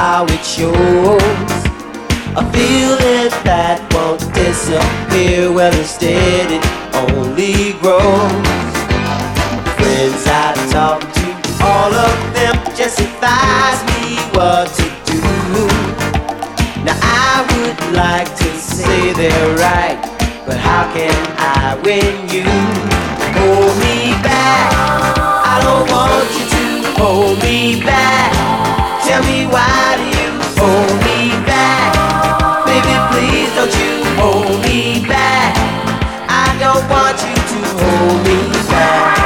how it shows. A feeling that won't disappear, well instead it only grows. Friends I talk to, all of them just advise me what to do. Now I would like to say they're right, but how can I when you hold me back? I don't want you to hold me back. Tell me why do you hold me back? Baby, please don't you hold me back. I don't want you to hold me back.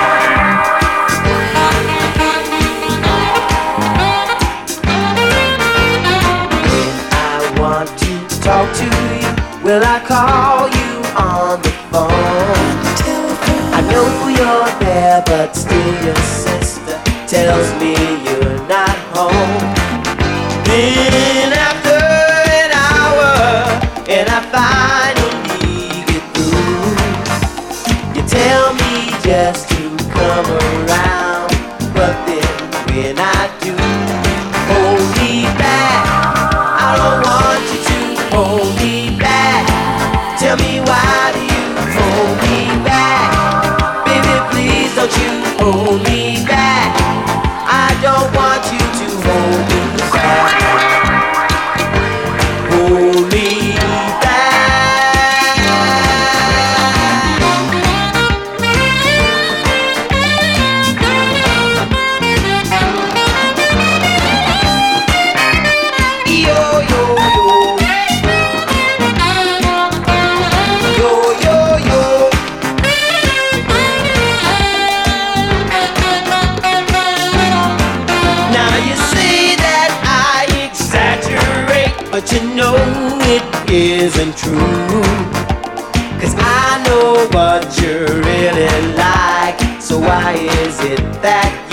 Talk to you, will I call you on the phone? I know you're there, but still your sister tells me you're not home. Then after an hour, and I finally get through, you tell me just to come around, but then when I do, hold me back. I don't want you to hold me back. Tell me why do you hold me back? Baby, please don't you hold me back. I don't want you to hold me back. Hold me but you know it isn't true. 'Cause I know what you're really like. So why is it that